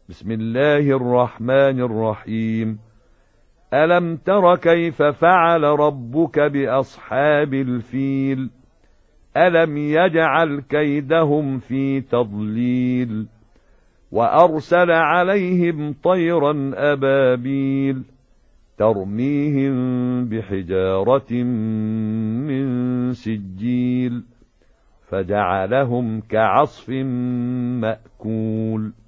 بسم الله الرحمن الرحيم. ألم تر كيف فعل ربك بأصحاب الفيل؟ ألم يجعل كيدهم في تضليل وأرسل عليهم طيرا أبابيل ترميهم بحجارة من سجيل فجعلهم كعصف مأكول.